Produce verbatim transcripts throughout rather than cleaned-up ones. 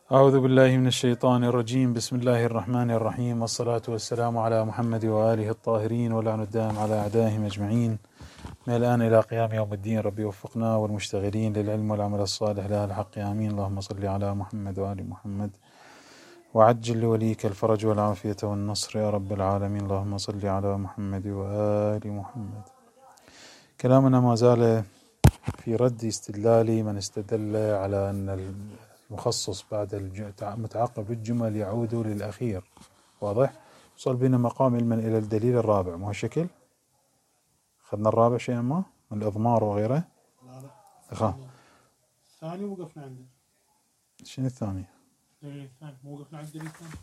أعوذ بالله من الشيطان الرجيم. بسم الله الرحمن الرحيم، والصلاة والسلام على محمد وآله الطاهرين، ولعن الدائم على أعدائهم أجمعين من الآن إلى قيام يوم الدين. ربي وفقنا والمشتغلين للعلم والعمل الصالح لأهل الحق آمين. اللهم صل على محمد وآل محمد وعجل لوليك الفرج والعافية والنصر يا رب العالمين. اللهم صل على محمد وآل محمد. كلامنا ما زال في رد استدلال من استدل على أن المخصص بعد المتعقب بالجمل يعود للأخير. واضح؟ وصل بنا مقام علما إلى الدليل الرابع. مو هالشكل؟ أخذنا الرابع شيئا ما من الإضمار وغيره. لا لا أخا الثاني وقفنا عنده. شنو الثاني؟ الدليل الثاني مو وقفنا عند الدليل الثاني.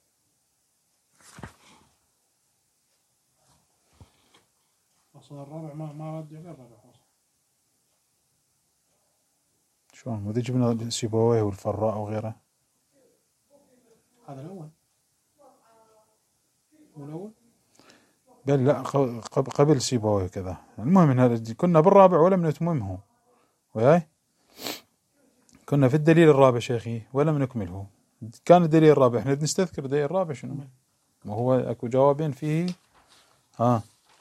أصلا الرابع ما ما رد عليه الرابع خلاص. شلون؟ مو جبنا سيبويه والفراء وغيره. هذا الأول مو الأول؟ بل لا، قبل سيبويه كذا. المهم إن هذا كنا بالرابع ولم نتممه. وياي كنا في الدليل الرابع شيخي ولم نكمله. كان الدليل الرابع، احنا نستذكر الدليل الرابع شنو؟ وهو اكو جوابين فيه. ها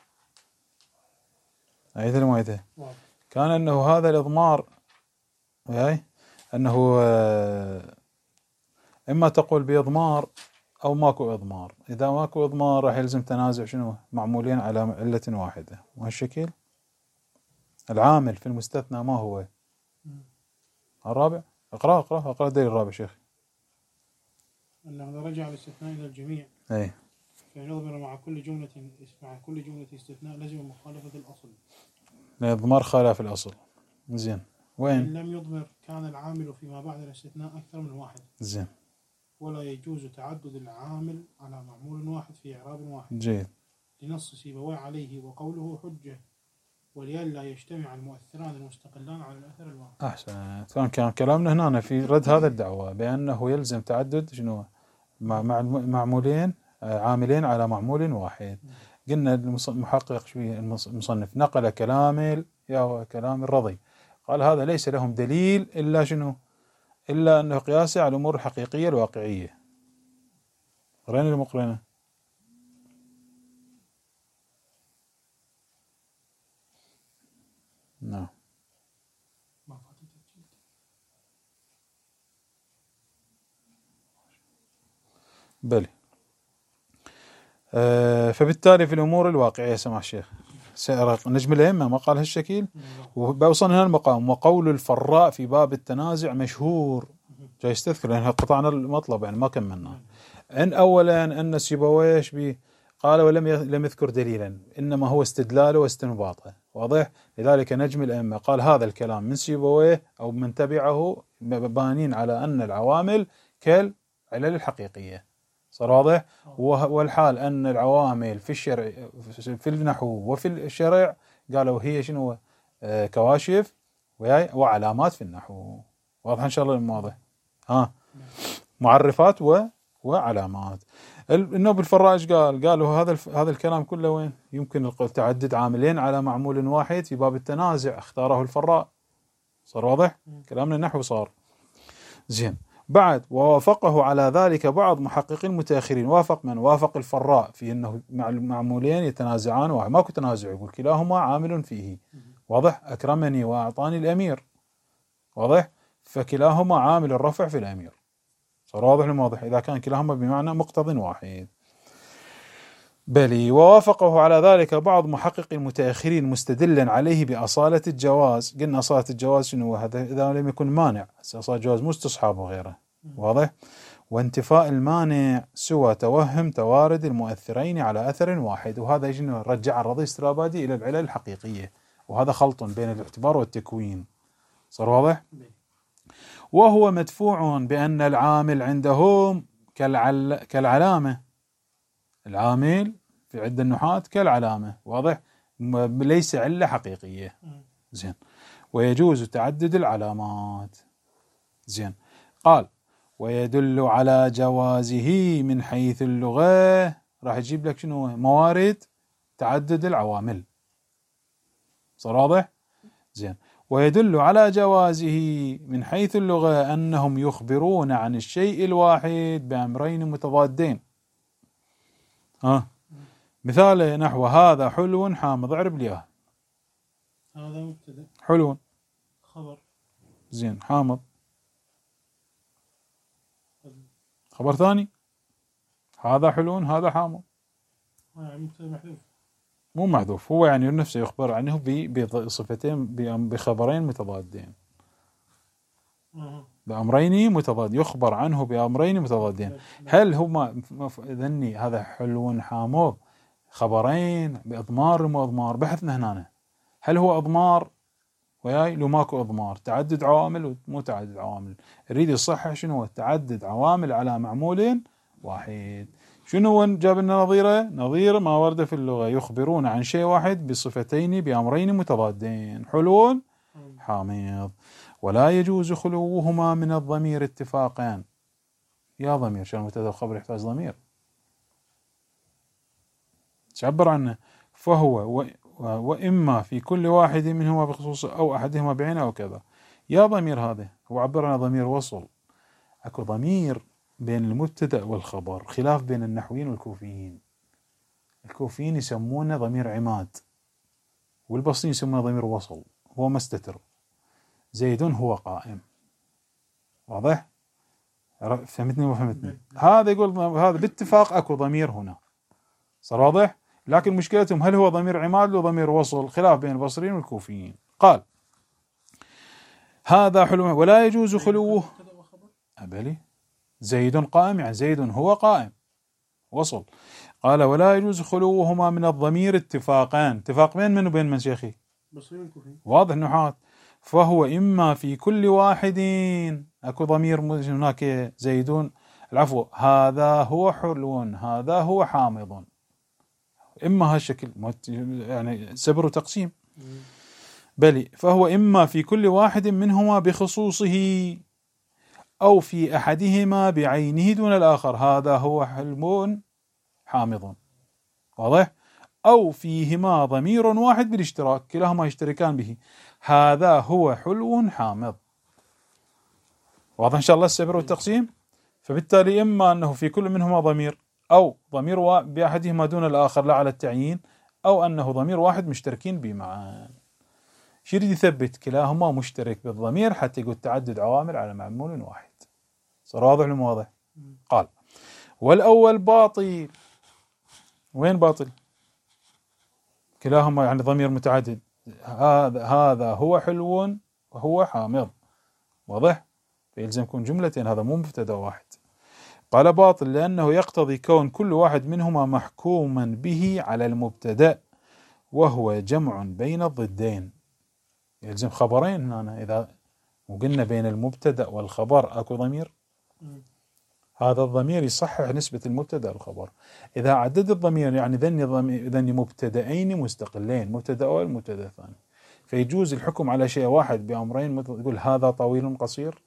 ايته لما ايته كان انه هذا الاضمار، وياي انه اما تقول باضمار او ماكو اضمار. اذا ماكو اضمار راح يلزم تنازع شنو؟ معمولين على علة واحدة. وهالشكل العامل في المستثنى ما هو؟ الرابع. اقرأ اقرأ اقرأ الدليل الرابع شيخ. أنه إذا رجع الاستثناء إلى الجميع اي فإن أضمر مع كل جملة مع كل جملة استثناء لازم مخالفة الأصل. الإضمار خلاف الأصل. زين. وين؟ إن لم يضمر كان العامل فيما بعد الاستثناء أكثر من واحد. زين. ولا يجوز تعدد العامل على معمول واحد في إعراب واحد. جيد. لنص سيبويه عليه وقوله حجة، ولئلا يجتمع المؤثران المستقلان على الأثر الواحد. أحسن. كان كان كلامنا هنا في رد هذا الدعوة بأنه يلزم تعدد شنو؟ مع معمولين عاملين على معمول واحد. قلنا المحقق شوي المصنف نقل كلام يا كلام الرضي، قال هذا ليس لهم دليل إلا شنو؟ إلا أنه قياسه على الأمور الحقيقية الواقعية. قرينا المقرنة. نعم. بلي. آه فبالتالي في الأمور الواقعية سمع الشيخ نجم الأئمة ما قال هالشكل. وبوصلنا هنا المقام. وقول الفراء في باب التنازع مشهور. جاي يستذكر لأنها قطعنا المطلب يعني ما كملنا. إن أولا أن سيبويه بي قال ولم لم يذكر دليلا، إنما هو استدلاله واستنباطه. واضح؟ لذلك نجم الأئمة قال هذا الكلام من سيبويه أو من تبعه بانين على أن العوامل كالعلل الحقيقية. صار واضح؟ والحال أن العوامل في الشرع في النحو وفي الشرع قالوا هي شنو؟ آه كواشف وعلامات في النحو. واضح إن شاء الله واضح؟ ها معرفات و وعلامات. النوب الفراج قال قالوا هذا هذا الكلام كله وين؟ يمكن تعدد عاملين على معمول واحد في باب التنازع، اختاره الفراء. صار واضح؟ كلامنا النحو صار زين. بعد ووافقه على ذلك بعض محققين المتأخرين. وافق من؟ وافق الفراء في أنه معمولين يتنازعان واحد، ماكو تنازع، يقول كلاهما عامل فيه. واضح؟ أكرمني وأعطاني الأمير. واضح؟ فكلاهما عامل الرفع في الأمير. صار واضح لما واضح إذا كان كلاهما بمعنى مقتض واحد. بلي. ووافقه على ذلك بعض محقق المتأخرين مستدلا عليه بأصالة الجواز. قلنا أصالة الجواز شنو؟ هذا إذا لم يكن مانع، أصالة الجواز مستصحاب وغيره. واضح؟ وانتفاء المانع سوى توهم توارد المؤثرين على أثر واحد. وهذا يجي رجع الرضي السرابادي إلى العلل الحقيقية، وهذا خلط بين الاعتبار والتكوين. صار واضح؟ وهو مدفوع بأن العامل عندهم كالعل... كالعلامة. العامل في عدة النحاة كالعلامة. واضح؟ ليس علة حقيقية. زين. ويجوز تعدد العلامات. زين. قال ويدل على جوازه من حيث اللغة. راح يجيب لك شنو؟ موارد تعدد العوامل. صار واضح؟ زين. ويدل على جوازه من حيث اللغة أنهم يخبرون عن الشيء الواحد بأمرين متضادين. ها مثال نحو هذا حلو حامض، اعرب لي اياه. هذا مبتدأ، حلو خبر، زين، حامض خبر ثاني. هذا حلو هذا حامض، يعني مبتدأ محذوف، مو محذوف، هو يعني نفسه يخبر عنه بصفتين بخبرين متضادين، أه. بأمرين متضاد، يخبر عنه بأمرين متضادين. هل هما ذني هذا حلو حامض خبرين بأضمار مو أضمار؟ بحثنا هنا هل هو أضمار وياي لو ماكو أضمار، تعدد عوامل ومو تعدد عوامل. يريد يصحح شنو هو تعدد عوامل على معمول واحد. شنو هو جاب لنا نظيره؟ نظير ما ورد في اللغة، يخبرون عن شيء واحد بصفتين بأمرين متضادين، حلو حامض. ولا يجوز خلوهما من الضمير اتفاقا. يا ضمير شو المبتدا والخبر يحتاج ضمير تعبر عنه. فهو و... وإما في كل واحد منهما بخصوص أو أحدهما بعينه أو كذا. يا ضمير هذا هو عبر عن ضمير وصل. أكو ضمير بين المبتدا والخبر، خلاف بين النحويين والكوفيين. الكوفيين يسمونه ضمير عماد، والبصريين يسمونه ضمير وصل، هو مستتر. زيد هو قائم، واضح؟ فهمتني وفهمتني؟ هذا يقول هذا باتفاق اكو ضمير هنا، صار واضح؟ لكن مشكلتهم هل هو ضمير عماد ولا ضمير وصل؟ خلاف بين البصريين والكوفيين. قال هذا حلو ولا يجوز خلوه. أبلي زيد قائم، يعني زيد هو قائم، وصل. قال ولا يجوز خلوهما من الضمير اتفاقان. اتفاق بين من وبين من شيخي؟ بصريين والكوفيين. واضح نحات. فهو إما في كل واحد، أكو ضمير هناك زيدون، العفو، هذا هو حلو هذا هو حامض، إما هالشكل يعني سبر وتقسيم. بلي فهو إما في كل واحد منهما بخصوصه أو في أحدهما بعينه دون الآخر، هذا هو حلم حامض، واضح؟ أو فيهما ضمير واحد بالاشتراك، كلاهما يشتركان به، هذا هو حلو حامض. واضح إن شاء الله السبر والتقسيم. فبالتالي إما أنه في كل منهما ضمير، أو ضمير بأحدهما دون الآخر لا على التعيين، أو أنه ضمير واحد مشتركين به معا. شو يريد يثبت؟ كلاهما مشترك بالضمير حتى يقول تعدد عوامل على معمول واحد. صار واضح ولا مو واضح؟ قال والأول باطل. وين باطل؟ كلاهما يعني ضمير متعدد، هذا هذا هو حلو وهو حامض، واضح؟ فيلزم يكون جملتين، هذا مو مبتدا واحد. قال باطل لأنه يقتضي كون كل واحد منهما محكوما به على المبتدا، وهو جمع بين الضدين. يلزم خبرين هنا، إذا وقلنا بين المبتدا والخبر أكو ضمير، هذا الضمير يصحح نسبة المبتدا والخبر. إذا عدد الضمير يعني ذني ذني مبتدأين مستقلين، مبتدا أول مبتدا ثاني، فيجوز الحكم على شيء واحد بأمرين. تقول هذا طويل قصير،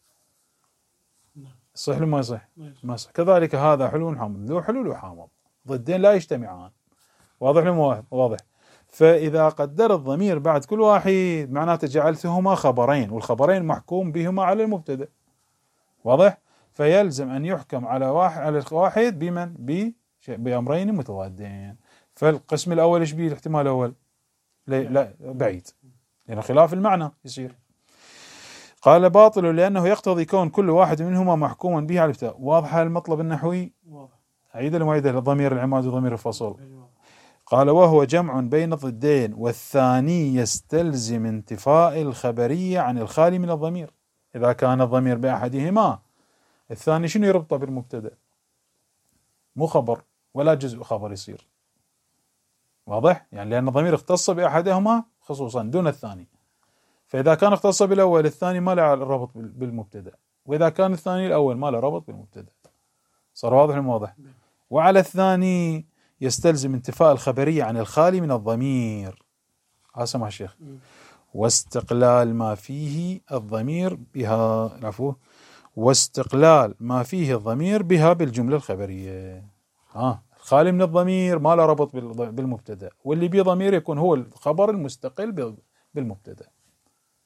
صح ولا ما يصح؟ ما يصح. كذلك هذا حلو حامض، له حلو له حامض، ضدين لا يجتمعان. واضح ولا مو واضح؟ فإذا قدر الضمير بعد كل واحد معناته جعلتهما خبرين، والخبرين محكوم بهما على المبتدا، واضح؟ فيلزم أن يحكم على واحد على واحد بمن؟ بأمرين متضادين. فالقسم الأول إيش بيه الاحتمال الأول؟ لا بعيد، لأن خلاف المعنى يصير. قال باطل لأنه يقتضي كون كل واحد منهما محكوما به على الابتداء. واضح المطلب النحوي؟ أعيد المعيدة لضمير العماد وضمير الفصل. قال وهو جمع بين الضدين، والثاني يستلزم انتفاء الخبرية عن الخالي من الضمير. إذا كان الضمير بأحدهما، الثاني شنو يربطه بالمبتدأ؟ مو خبر ولا جزء خبر يصير، واضح؟ يعني لأن الضمير اختص بأحدهما خصوصا دون الثاني، فإذا كان اختص بالأول الثاني ما له ربط بالمبتدأ، وإذا كان الثاني الأول ما له ربط بالمبتدأ. صار واضح ولا واضح؟ وعلى الثاني يستلزم انتفاء الخبرية عن الخالي من الضمير. ها سمع الشيخ. واستقلال ما فيه الضمير بها، عفوا، واستقلال ما فيه الضمير بها بالجملة الخبرية. ها الخالي من الضمير ما له ربط بالمبتدأ، واللي بيه ضمير يكون هو الخبر المستقل بالمبتدأ.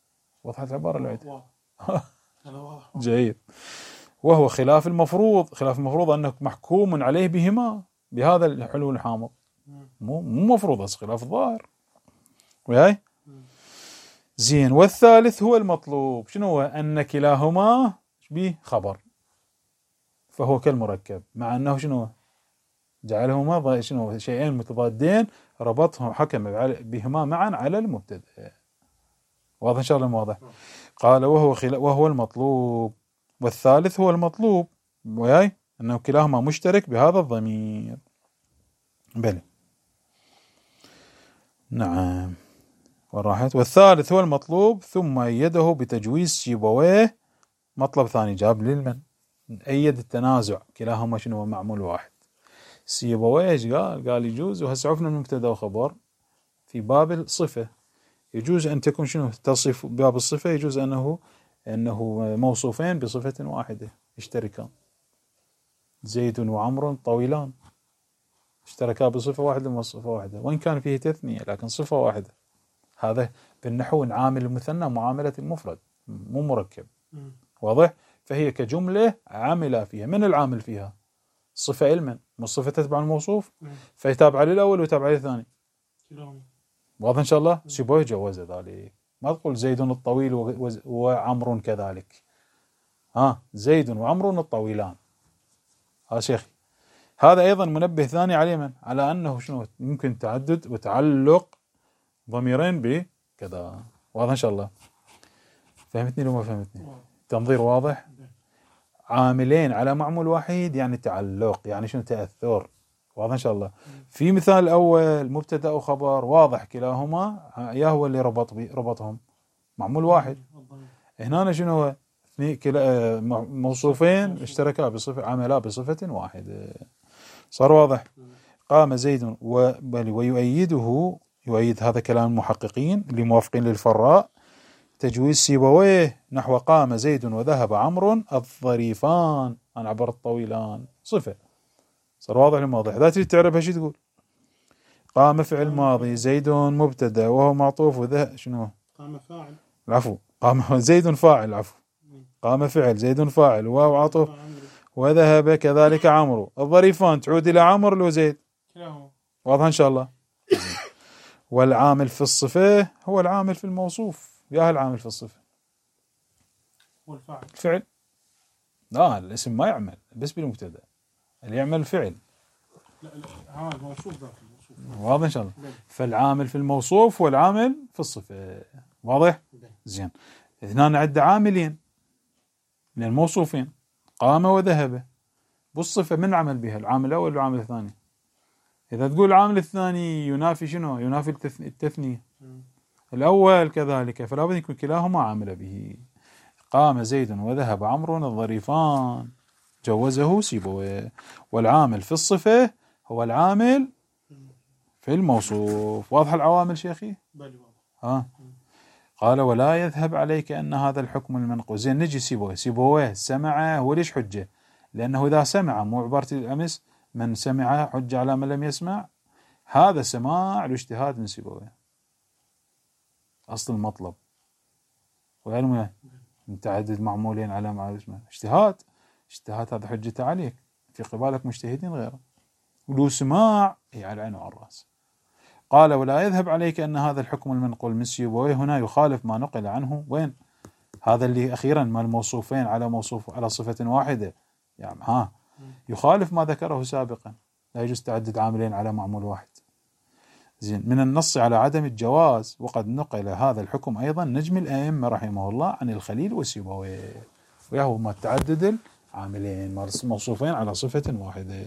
وضحت العبارة العيد؟ واضح. هذا واضح. جيد. وهو خلاف المفروض، خلاف المفروض أنه محكوم عليه بهما، بهذا الحلو الحامض، مو مو مفروض، بس خلاف الظاهر. وياي زين. والثالث هو المطلوب، شنو هو؟ أن كلاهما به خبر، فهو كالمركب، مع أنه شنو جعلهما شنو شيئين متضادين، ربطهم حكم بهما معا على المبتدأ. واضح إن شاء الله؟ واضح. قال وهو خلا وهو المطلوب، والثالث هو المطلوب، وياي أنه كلاهما مشترك بهذا الضمير. بلى نعم. وراحت. والثالث هو المطلوب، ثم أيده بتجويز سيبويه. مطلب ثاني جاب للمن أيد التنازع، كلاهما شنو معمول واحد. سيبويه ايش قال؟ قال يجوز، وهسه عرفنا المبتدا وخبر في باب الصفة، يجوز أن تكون شنو تصف باب الصفة، يجوز أنه أنه موصوفين بصفة واحدة يشتركان. زيد وعمر طويلان، اشتركا بصفة واحدة وصفة واحدة، وإن كان فيه تثنية لكن صفة واحدة. هذا بالنحو عامل المثنى معاملة المفرد، مو مركب. واضح؟ فهي كجملة عاملة فيها. من العامل فيها؟ صفة علما، والصفة تتبع الموصوف، فيتابع للأول ويتابع للثاني. واضح إن شاء الله؟ سيبويه جوز ذلك. ما تقول زيد الطويل وعمر كذلك. ها زيد وعمر الطويلان. ها شيخي، هذا أيضا منبه ثاني على من؟ على أنه شنو ممكن تعدد وتعلق ضميرين بكذا. واضح إن شاء الله؟ فهمتني لو ما فهمتني؟ تنظير واضح؟ عاملين على معمول واحد يعني تعلق، يعني شنو تأثر. واضح إن شاء الله؟ في مثال أول مبتدأ وخبر واضح كلاهما يا هو اللي ربط ربطهم معمول واحد. هنا شنو هو؟ كلا موصوفين اشتركا بصفة، عملا بصفة واحدة. صار واضح؟ قام زيد ويؤيده، يؤيد هذا كلام المحققين اللي موافقين للفراء، تجويز سيبويه نحو قام زيد وذهب عمرو الظريفان عن عبر الطويلان صفة. صار واضح الموضوع؟ ذات اللي تعرفها شو تقول؟ قام فعل ماضي، زيد مبتدا وهو معطوف، وذهب شنو؟ قام فاعل. العفو، قام زيد فاعل، العفو، قام فعل، زيد فاعل، وهو عطوف، وذهب كذلك عمرو. الظريفان تعود إلى عمرو لو زيد. واضح إن شاء الله؟ والعامل في الصفة هو العامل في الموصوف. يا العامل في الصفة والفعل الفعل. لا الاسم ما يعمل بس بالمبتدا، اللي يعمل الفعل. لا لا هذا موصوف ذاك الموصوف. واضح إن شاء الله؟ فالعامل في الموصوف والعامل في الصفة. واضح؟ زين. هنا نعد عاملين للموصوفين، قام وذهب. بالصفة من عمل بها؟ العامل الأول والعامل الثاني. إذا تقول العامل الثاني ينافي شنو؟ ينافي التثنية. الأول كذلك، فلا بد يكون كلاهما عامل به. قام زيد وذهب عمرو الظريفان، جوزه سيبويه. والعامل في الصفة هو العامل في الموصوف. واضح العوامل شيخي؟ بل ها. قال ولا يذهب عليك أن هذا الحكم المنقول. زين نجي سيبويه. سيبويه سمع، هو ليش حجة؟ لأنه إذا سمع، مو عبارة الأمس من سمع حجة على من لم يسمع. هذا سماع الاجتهاد من سيبويه، أصل المطلب. وعلم متعدد معمولين على ما اسمه اجتهاد. اجتهاد هذا حجته عليك، في قبالك مجتهدين غيره. ولو سماع هي على العين وعلى الرأس. قال ولا يذهب عليك أن هذا الحكم المنقول من سيبويه هنا يخالف ما نقل عنه. وين هذا اللي أخيرا ما الموصوفين على موصوف على صفة واحدة، يعني ها يخالف ما ذكره سابقا، لا يجوز تعدد عاملين على معمول واحد. زين. من النص على عدم الجواز، وقد نقل هذا الحكم أيضا نجم الأئمة رحمه الله عن الخليل وسيبويه، ويهو ما تعدد العاملين موصوفين على صفة واحدة.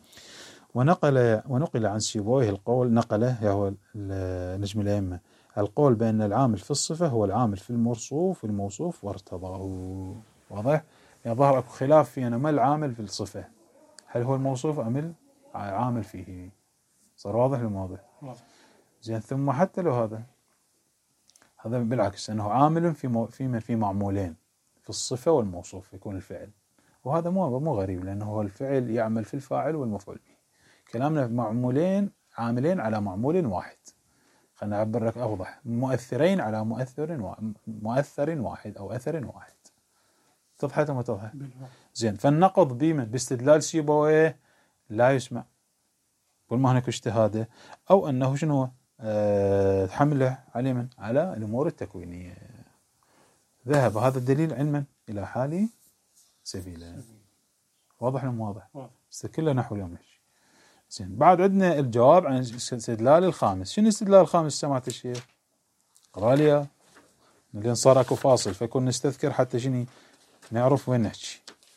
ونقل ونقل عن سيبويه القول، نقله يهو نجم الأئمة القول بأن العامل في الصفة هو العامل في الموصوف والموصوف وارتضاه. واضح؟ يعني ظهر اكو خلاف في أنا ما العامل في الصفة، هل هو الموصوف أم العامل فيه؟ صار واضح الموضوع؟ زين. ثم حتى لو هذا هذا بالعكس أنه عامل في مو في في معمولين في الصفة والموصوف يكون الفعل، وهذا مو مو غريب لأنه هو الفعل يعمل في الفاعل والمفعول به. كلامنا معمولين عاملين على معمول واحد. خلينا نعبر لك أوضح، مؤثرين على مؤثر و... مؤثر واحد أو أثر واحد. اتضحت أو ما اتضحت؟ زين. فالنقض بمن؟ باستدلال سيبويه لا يسمع، قل ما هناك اجتهاده، أو أنه شنو أه حمله على من؟ على الأمور التكوينية. ذهب هذا الدليل علما إلى حال سبيلا. واضح ولا مو واضح؟ كله نحو اليوم ماشي. زين. بعد عندنا الجواب عن الاستدلال الخامس. شنو الاستدلال الخامس سمعت الشيخ؟ قراليا لأن صار اكو فاصل فكون نستذكر حتى شنو نعرف وين نحكي.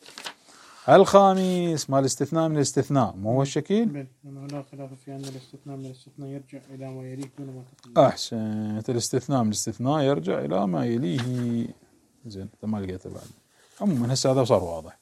الخامس مال الاستثناء من الاستثناء، مو هو الشكل؟ بل لا خلاف في أن الاستثناء من الاستثناء يرجع إلى ما يليه دون ما تقدم. أحسنت. الاستثناء من الاستثناء يرجع إلى ما يليه. زين ما لقيته بعد. عموما هسه هذا صار واضح.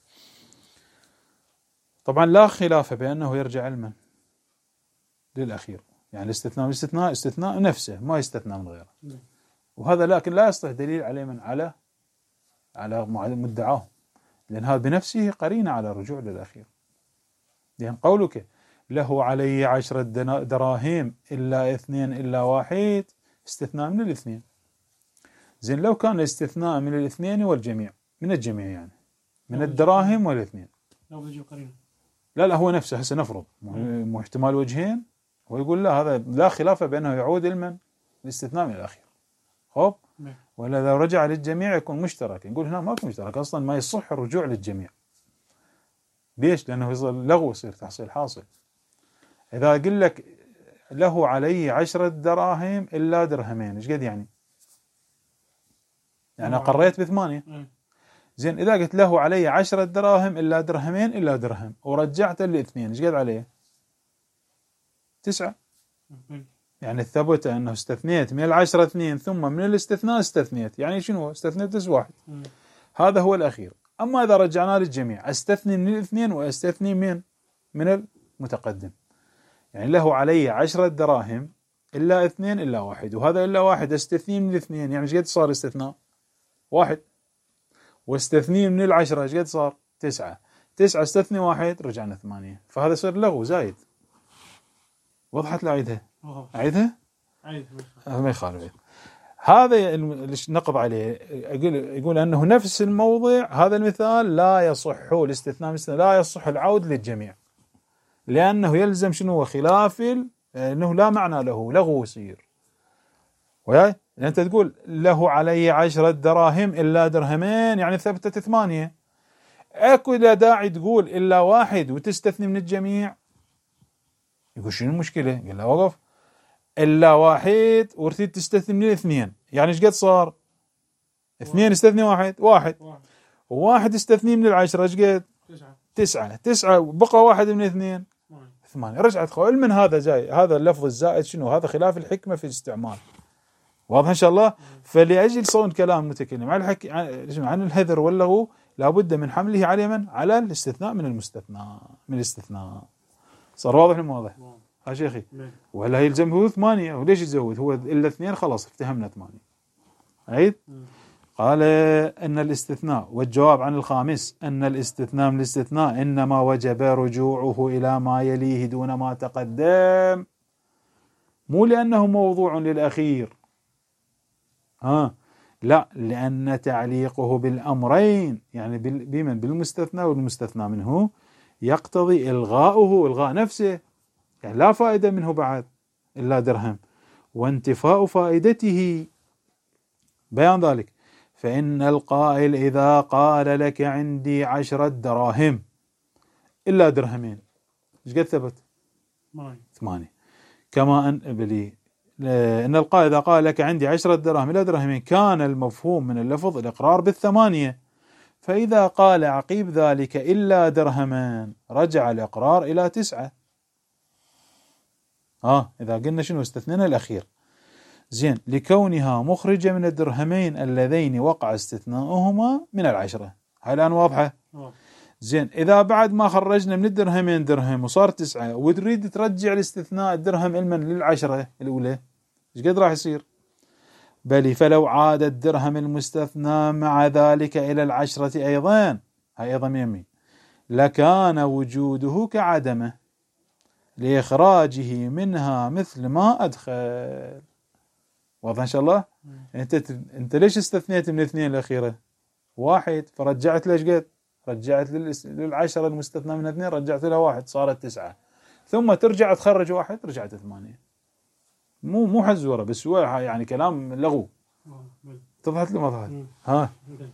طبعا لا خلاف بأنه يرجع علما للأخير، يعني الاستثناء من الاستثناء استثناء نفسه ما يستثنى من غيره. م. وهذا لكن لا يصلح دليل عليه من على على مدعاه، لأن هذا بنفسه قرينة على الرجوع للأخير. لأن قولك له علي عشرة دراهم إلا اثنين إلا واحد استثناء من الاثنين. زين لو كان استثناء من الاثنين والجميع، من الجميع يعني من الدراهم والاثنين، لو بيجي قرينة. لا لا هو نفسه هسه نفرض مو احتمال وجهين، ويقول لا هذا لا خلاف بأنه يعود لمن؟ الاستثناء من الأخير. خب ولا لو رجع للجميع يكون مشترك. نقول هنا ما يكون مشترك أصلا، ما يصح الرجوع للجميع. ليش؟ لأنه يصير لغو، يصير تحصيل حاصل. إذا أقول لك له علي عشرة دراهم إلا درهمين، إيش قد يعني؟ يعني قريت بثمانية. زين إذا قلت له علي عشرة دراهم إلا درهمين إلا درهم ورجعت الاثنين، إيش قد عليه؟ تسعة. يعني ثبت أنه استثنيت من العشرة اثنين ثم من الاستثناء استثنيت، يعني شنو؟ استثنيت بس واحد. م. هذا هو الأخير. أما إذا رجعنا للجميع أستثني من الاثنين وأستثني من من المتقدم. يعني له علي عشرة دراهم إلا اثنين إلا واحد، وهذا إلا واحد استثني من الاثنين، يعني إيش قد صار استثناء؟ واحد. واستثني من العشرة إيش قد صار؟ تسعة. تسعة استثني واحد رجعنا ثمانية، فهذا صار لغو زايد. وضحت لا أعيدها؟ أعيدها؟ أعيدها ما يخالف. هذا نقض عليه. يقول يقول أنه نفس الموضع هذا المثال لا يصح الاستثناء، لا يصح العود للجميع، لأنه يلزم شنو؟ خلاف، أنه لا معنى له، لغو يصير. وياي يعني أنت تقول له علي عشرة دراهم إلا درهمين، يعني ثبتت ثمانية. أكو لا داعي تقول إلا واحد وتستثني من الجميع. يقول شنو المشكلة؟ قال له وقف، إلا واحد ورتيد تستثني من الاثنين، يعني إيش قد صار؟ اثنين استثني واحد، واحد. وواحد استثني من العشرة إيش قد؟ تسعة. تسعة تسعة بقى واحد من اثنين ثمانية. رجعت خوال من هذا جاي، هذا اللفظ الزائد شنو؟ هذا خلاف الحكمة في الاستعمال. واضح إن شاء الله. فلأجل صون كلام متكلم عن الحكي عن الهذر واللغو لابد من حمله على من؟ على الاستثناء من المستثنى من الاستثناء. صار واضح ولا واضح؟ ها شيخي. ولا يلزم هو ثمانية، وليش يزود هو إلا اثنين؟ خلاص افتهمنا ثمانية. عيد. قال أن الاستثناء، والجواب عن الخامس أن الاستثناء من الاستثناء إنما وجب رجوعه إلى ما يليه دون ما تقدم، مو لأنه موضوع للأخير، ها لا، لأن تعليقه بالأمرين يعني بمن؟ بالمستثنى والمستثنى منه يقتضي إلغاؤه، إلغاء نفسه، يعني لا فائدة منه بعد إلا درهم، وانتفاء فائدته. بيان ذلك، فإن القائل إذا قال لك عندي عشرة دراهم إلا درهمين، إيش قد ثبت؟ ثمانية. كما أن بلي إن القائل إذا قال لك عندي عشرة دراهم إلا درهمين كان المفهوم من اللفظ الإقرار بالثمانية، فإذا قال عقيب ذلك إلا درهمان رجع الإقرار إلى تسعة. آه إذا قلنا شنو استثنينا الأخير. زين، لكونها مخرجة من الدرهمين اللذين وقع استثناؤهما من العشرة. هاي الآن واضحة؟ زين، إذا بعد ما خرجنا من الدرهمين درهم وصار تسعة وتريد ترجع الاستثناء الدرهم المن للعشرة الأولى، إيش قد راح يصير؟ بل فلو عاد الدرهم المستثنى مع ذلك إلى العشرة أيضا، هاي أيضا يمين، لكان وجوده كعدمه لإخراجه منها مثل ما أدخل. واضح إن شاء الله. أنت أنت ليش استثنيت من الاثنين الأخيرة؟ واحد، فرجعت ليش قد؟ رجعت للعشرة المستثنى من اثنين، رجعت لها واحد صارت تسعة، ثم ترجع تخرج واحد رجعت ثمانية. مو مو حزورة بس، هو يعني كلام لغو. تضحت له ما ضحت؟ ها.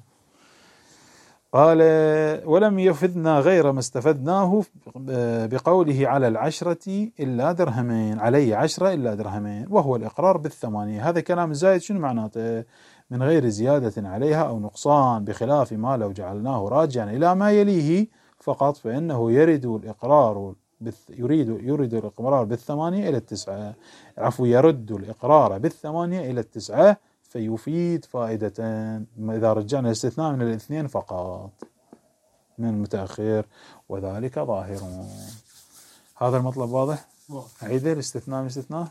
قال ولم يفدنا غير ما استفدناه بقوله على العشرة إلا درهمين، علي عشرة إلا درهمين، وهو الإقرار بالثمانية. هذا كلام زايد شنو معناته؟ من غير زيادة عليها أو نقصان، بخلاف ما لو جعلناه راجعا إلى ما يليه فقط، فإنه يرد الإقرار يريد يريد الإقرار بالثمانية إلى التسعة، عفوا يرد الإقرار بالثمانية إلى التسعة، فيفيد فائدتين إذا رجعنا الاستثناء من الاثنين فقط من المتأخر، وذلك ظاهر. هذا المطلب واضح؟ عيده الاستثناء من الاستثناء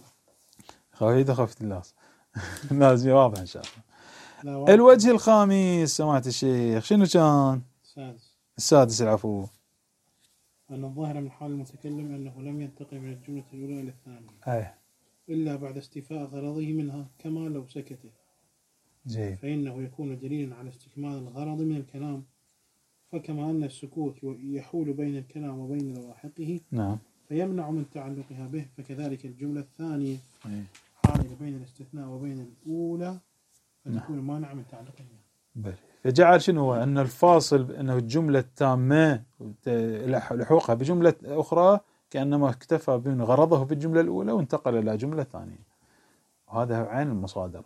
خفيت خفت الناس لازم واضح إن شاء الله. الوجه الخامس سمعت الشيخ شنو كان؟ السادس. السادس العفو. أن الظاهر من حال المتكلم أنه لم ينتقل من الجملة الأولى إلى الثانية أي. إلا بعد استيفاء غرضه منها، كما لو سكت. جيد. فإنه يكون دليلا على استكمال الغرض من الكلام، فكما أن السكوت يحول بين الكلام وبين لواحقه، نعم، فيمنع من تعلقها به، فكذلك الجملة الثانية حائل بين الاستثناء وبين الأولى فتكون نعم. مانع من تعلقها. بل فجعل شنو هو أن الفاصل أنه الجملة التامة لحوقها بجملة أخرى كأنما اكتفى بين غرضه بالجملة الأولى وانتقل إلى جملة ثانية، وهذا عين المصادرة.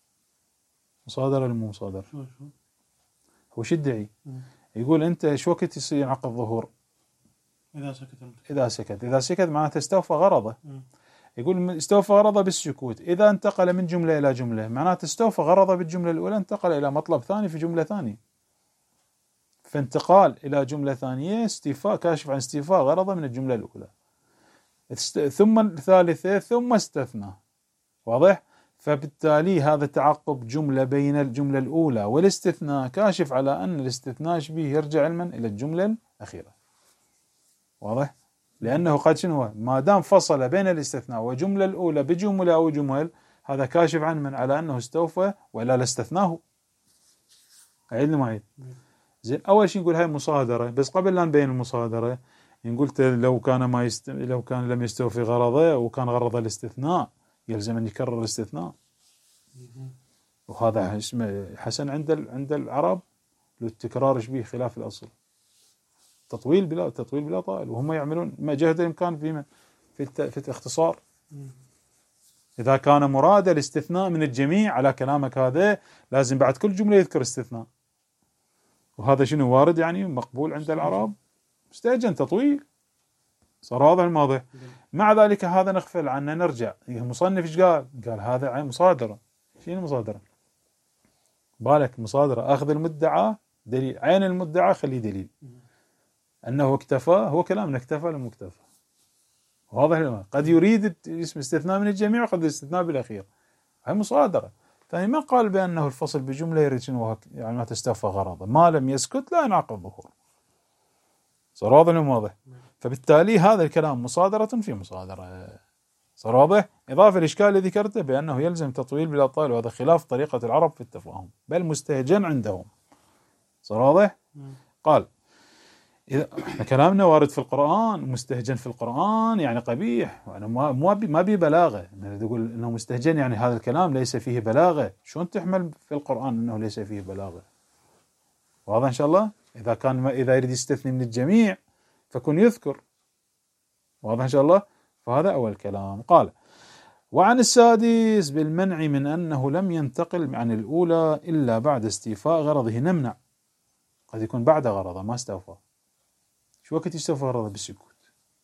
مصادرة المصادرة هو شو يدعي؟ يقول أنت شو وقت يصير ينعقد الظهور؟ إذا سكت. إذا سكت إذا سكت معناته استوفى غرضه. م. يقول استوفى غرضه بالسكوت. إذا انتقل من جملة إلى جملة معناته استوفى غرضه بالجملة الأولى، انتقل إلى مطلب ثاني في جملة ثانية. فانتقال إلى جملة ثانية استيفاء كاشف عن استيفاء غرضه من الجملة الأولى، ثم الثالثة ثم استثنى. واضح؟ فبالتالي هذا تعقب جملة بين الجملة الأولى والاستثناء كاشف على أن الاستثناء شبيه يرجع علما إلى الجملة الأخيرة. واضح؟ لأنه قد شنو ما دام فصل بين الاستثناء وجملة الأولى بجملة أو جمل، هذا كاشف عن من على أنه استوفى وإلا لاستثناه. عيد ما عيد. زين، أول شيء نقول هاي مصادرة، بس قبل لا نبين المصادرة نقول لو كان ما يست... لو كان لم يستوفي غرضه وكان غرض الاستثناء يلزم أن يكرر الاستثناء. وهذا اسمه حسن عند ال... عند العرب للتكرار شبيه خلاف الأصل. تطويل بلا تطويل بلا طائل، وهم يعملون ما جهد الإمكان في في الت... في الاختصار. إذا كان مراد الاستثناء من الجميع على كلامك هذا لازم بعد كل جملة يذكر استثناء، وهذا شنو وارد يعني مقبول عند العرب، مستأجن تطويل. صار واضح الماضي. مع ذلك هذا نغفل عنه، نرجع المصنف ايش قال؟ قال هذا عين مصادرة. شنو مصادرة؟ بالك مصادرة أخذ المدعى دليل، عين المدعى خليه دليل أنه اكتفى، هو كلامنا اكتفى لم اكتفى. واضح الماضي. قد يريد اسم استثناء من الجميع وقد الاستثناء بالأخير، هاي مصادرة. ثاني ما قال بأنه الفصل بجملة يريد شنو يعني ما تستوفى غرضه، ما لم يسكت لا ينعقد الظهور. صار واضح واضح. فبالتالي هذا الكلام مصادرة في مصادرة. صار واضح. إضافة الإشكال الذي ذكرته بأنه يلزم تطويل بلا طائل، وهذا خلاف طريقة العرب في التفاهم بل مستهجن عندهم. صار واضح. قال إذا كلامنا وارد في القرآن مستهجن في القرآن يعني قبيح، يعني ما ما بي بلاغة. تقول إنه مستهجن يعني هذا الكلام ليس فيه بلاغة، شلون تحمل في القرآن إنه ليس فيه بلاغة؟ واضح إن شاء الله. إذا كان ما إذا يريد يستثني من الجميع فكن يذكر. واضح إن شاء الله. فهذا أول كلام. قال وعن السادس بالمنع من أنه لم ينتقل عن الأولى إلا بعد استيفاء غرضه، نمنع. قد يكون بعد غرضه ما استوفى. شو وقت يستوفى غرضه؟ بالسكوت.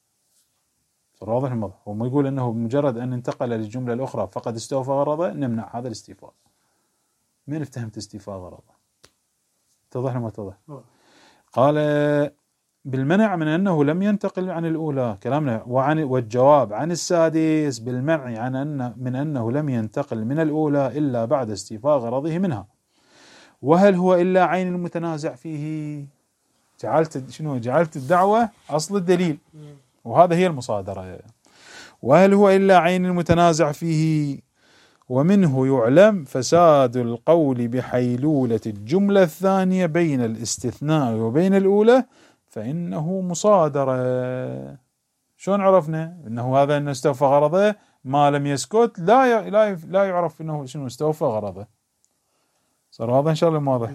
صار واضح الموضوع. وما يقول أنه بمجرد أن انتقل للجملة الأخرى فقد استوفى غرضه، نمنع هذا الاستيفاء. من افتهمت استيفاء غرضه؟ توضح لما توضح. قال بالمنع من أنه لم ينتقل عن الأولى كلامنا، وعن والجواب عن السادس بالمنع عن أن من أنه لم ينتقل من الأولى إلا بعد استيفاء غرضه منها. وهل هو إلا عين المتنازع فيه؟ جعلت شنو جعلت الدعوة أصل الدليل، وهذا هي المصادرة. وهل هو إلا عين المتنازع فيه؟ ومنه يعلم فساد القول بحيلولة الجملة الثانية بين الاستثناء وبين الأولى فإنه مصادرة. شلون عرفنا أنه هذا أنه استوفى غرضه؟ ما لم يسكت لا ي... لا ي... لا يعرف أنه شنو استوفى غرضه. صار واضح إن شاء الله؟ واضح.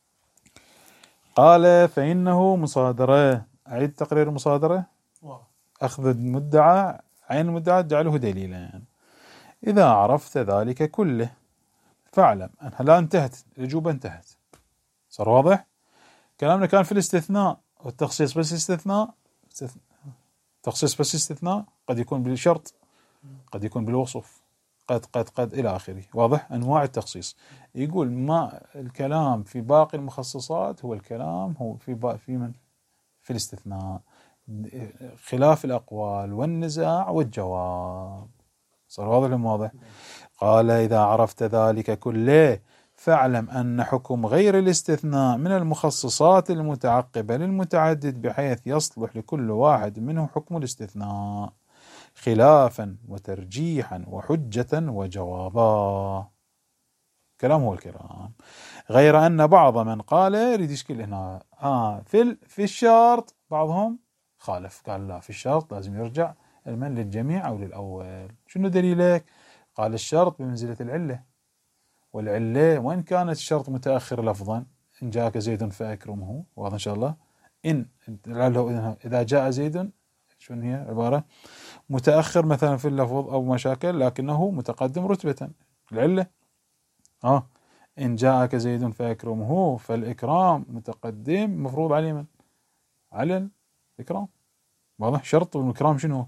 قال فإنه مصادرة. أعيد تقرير المصادرة. أخذ المدعى عين المدعى جعله دليلا. إذا عرفت ذلك كله فاعلم أنها لا انتهت الأجوبة، انتهت. صار واضح؟ كلامنا كان في الاستثناء والتخصيص بس استثناء، تخصيص بس استثناء، قد يكون بالشرط، قد يكون بالوصف، قد قد قد إلى آخره. واضح؟ أنواع التخصيص. يقول ما الكلام في باقي المخصصات هو الكلام هو في باقي في من في الاستثناء، خلاف الأقوال والنزاع والجواب. صار واضح ولا واضح؟ قال إذا عرفت ذلك كله فاعلم أن حكم غير الاستثناء من المخصصات المتعقبة للمتعدد بحيث يصلح لكل واحد منه حكم الاستثناء خلافا وترجيحا وحجة وجوابا. كلام هو الكلام. غير أن بعض من قال يريد يشكل هنا آه في في الشرط، بعضهم خالف قال لا في الشرط لازم يرجع المن للجميع أو للأول. شنو دليلك؟ قال الشرط بمنزلة العلة، والعلة وإن كانت الشرط متأخر لفظا، إن جاءك زيد فأكرمه، واضح إن شاء الله. إن إذا جاء زيد شنو هي عبارة متأخر مثلا في اللفظ أو مشاكل لكنه متقدم رتبة، العلة. آه إن جاءك زيد فأكرمه فالإكرام متقدم مفروض عليه من؟ على الإكرام. واضح؟ شرط الإكرام شنو؟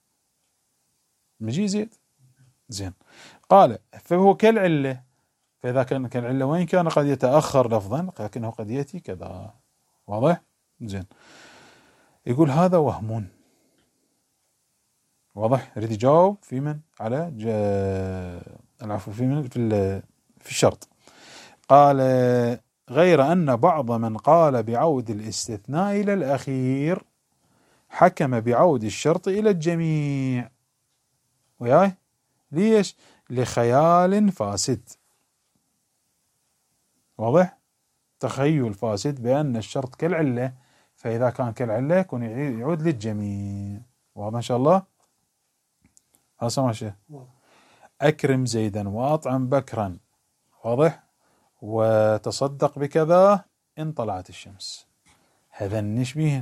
مجيء زيد. زين. قال فهو كالعلة، فإذا كان كالعلة وإن كان قد يتأخر لفظا لكنه قد يأتي كذا. واضح؟ زين. يقول هذا وهم. واضح؟ يريد يجاوب في من؟ على العفو في من في في الشرط. قال غير أن بعض من قال بعود الاستثناء إلى الأخير حكم بعود الشرط إلى الجميع. وياي ليش؟ لخيال فاسد. واضح؟ تخيل فاسد بأن الشرط كالعلة، فإذا كان كالعلة يكون يعود للجميع. واضح إن شاء الله؟ هذا سمع شيء. أكرم زيدا وأطعم بكرا. واضح؟ وتصدق بكذا إن طلعت الشمس. هذا النشبيهن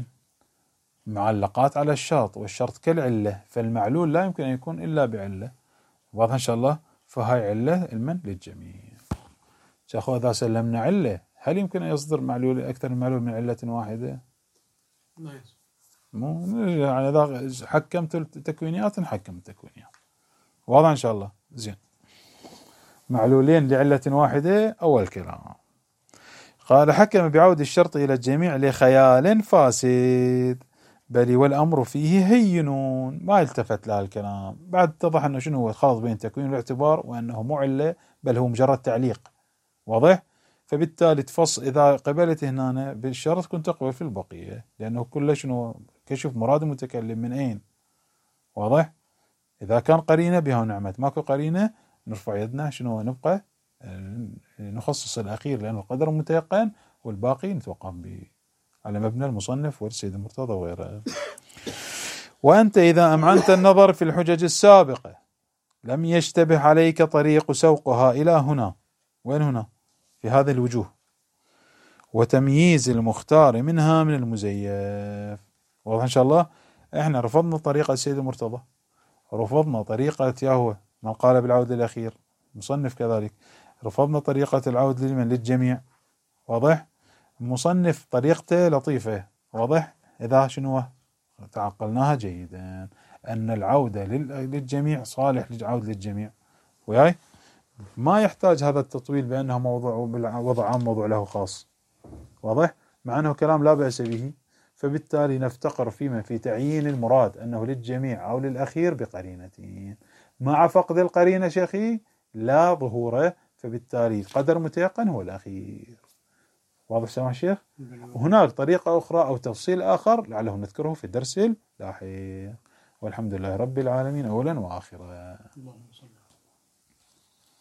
معلقات على الشرط، والشرط كالعلة، فالمعلول لا يمكن أن يكون إلا بعلة. واضح إن شاء الله؟ فهاي علة المن للجميع. شاخو إذا سلمنا علة هل يمكن أن يصدر معلول أكثر من معلول من علة واحدة؟ لا. مو يعني إذا حكمت التكوينيات نحكم التكوينيات. واضح إن شاء الله؟ زين. معلولين لعلة واحدة أول كلام. قال حكم بعود الشرط إلى الجميع لخيال فاسد بل والأمر فيه هينون. ما التفت له الكلام بعد اتضح أنه شنو هو الخلط بين التكوين والاعتبار وأنه مو علة بل هو مجرد تعليق. واضح؟ فبالتالي تفص إذا قبلت هنا بالشرط كنت تقبل في البقية، لأنه كله شنو كشف مراد المتكلم من أين. واضح؟ إذا كان قرينة بها ونعمت، ماكو قرينة نرفع يدنا شنو نبقى نخصص الأخير لأنه القدر متيقن، والباقي نتوقف به على مبنى المصنف والسيد المرتضى وغيره. وأنت إذا أمعنت النظر في الحجج السابقة لم يشتبه عليك طريق سوقها إلى هنا. وين هنا؟ في هذه الوجوه، وتمييز المختار منها من المزيف. واضح إن شاء الله؟ إحنا رفضنا طريقة السيد المرتضى، رفضنا طريقة ياهو من قال بالعود الأخير، مصنف كذلك رفضنا طريقة العود لمن للجميع. واضح؟ المصنف طريقته لطيفة. واضح؟ إذا شنو تعقلناها جيدا أن العودة للجميع صالح للعود للجميع. وياي ما يحتاج هذا التطويل بأنه موضوع وضع عام موضوع له خاص. واضح؟ مع أنه كلام لا بأس به، فبالتالي نفتقر فيما في تعيين المراد أنه للجميع أو للأخير بقرينتين. مع فقد القرينة شيخي لا ظهوره، فبالتالي القدر متيقن هو الأخير. واضح سمع الشيخ؟ وهناك طريقة أخرى أو تفصيل آخر لعله نذكره في الدرس اللاحق. والحمد لله رب العالمين أولا وآخرا.